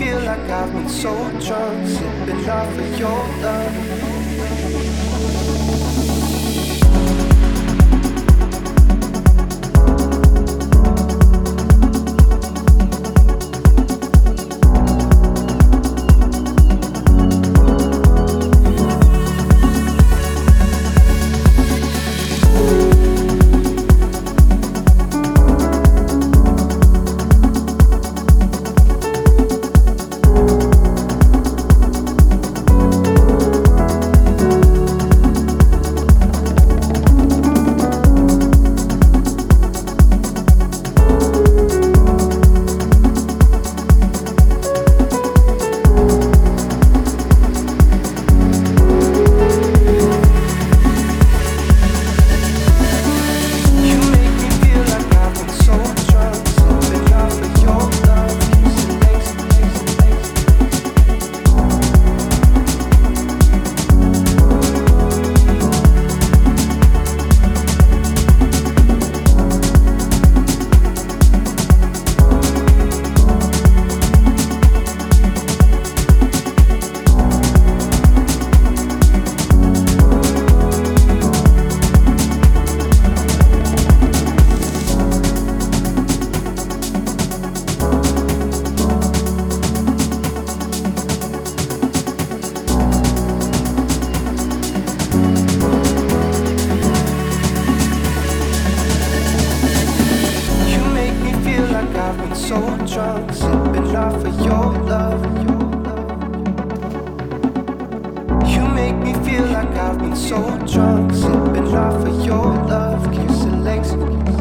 feel like I've been so drunk, sipping off of your love. So drunk, sipping off of your love. You make me feel like I've been so drunk, sipping off of your love. Kissing legs.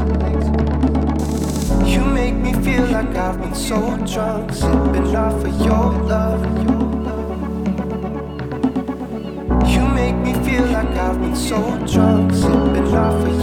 You make me feel like I've been so drunk, sipping off of your love. You make me feel like I've been so drunk, sipping off of